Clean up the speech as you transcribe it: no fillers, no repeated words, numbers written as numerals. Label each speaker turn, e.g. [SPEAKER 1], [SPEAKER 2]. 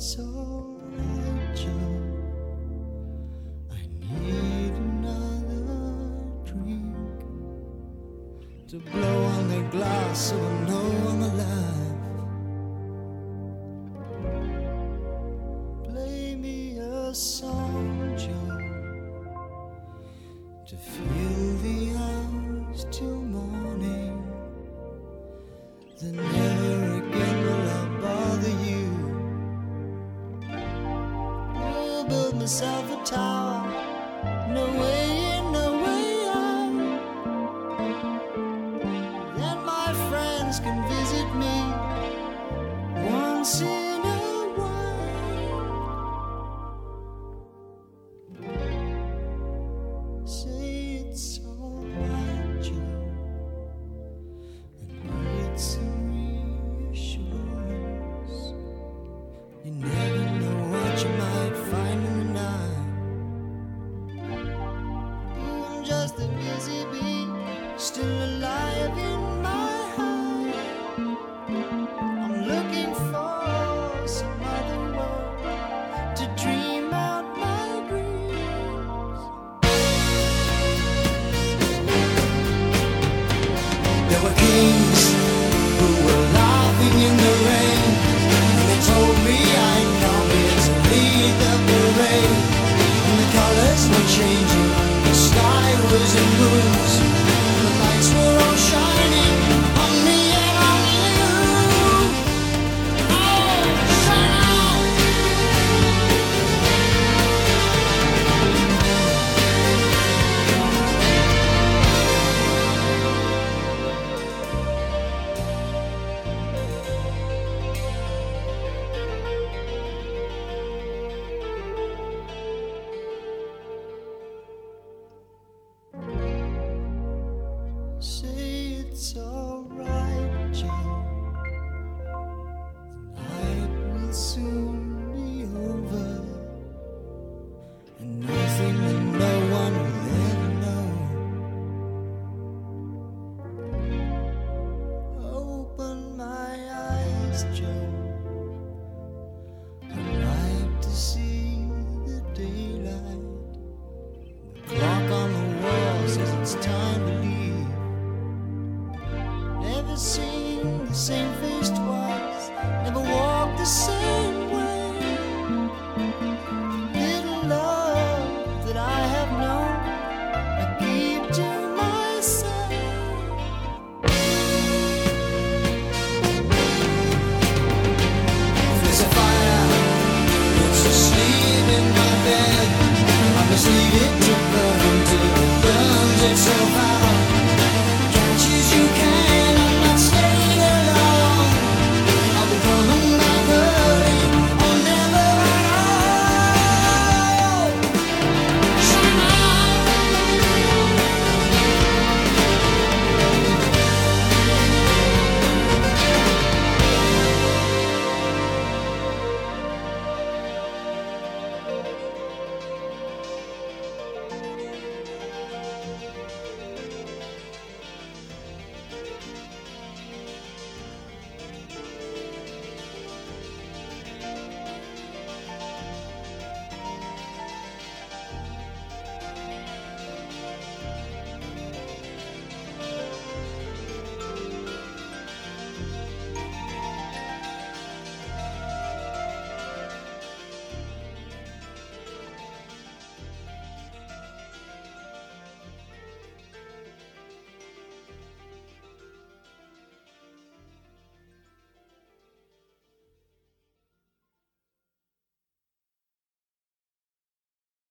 [SPEAKER 1] it's alright, Joe. I need another drink to blow on the glass so I know I'm alive. Play me a song, Joe, to fill the hours till morning. Then never again will I bother you. I'll build myself a tower, no way in, no way out. Then my friends can visit me once in a while. Say it's alright, Joe. I need some reassurance. You never know what you might find in the night. I'm just a busy bee, still alive in my heart. I'm looking for some other world to dream out my dreams. There were kings who were laughing in the rain, and they told me I'd come here to lead the parade. And the colors were changing, the sky was in blues, and the lights were all shining on me and on you. Oh, shine out! Say it's alright, Joe. The night will soon be over, and nothing and no one will ever know. Open my eyes, Joe. I'd like to see the daylight. The clock on the wall says it's time to leave. Never seen the same face twice, never walked the same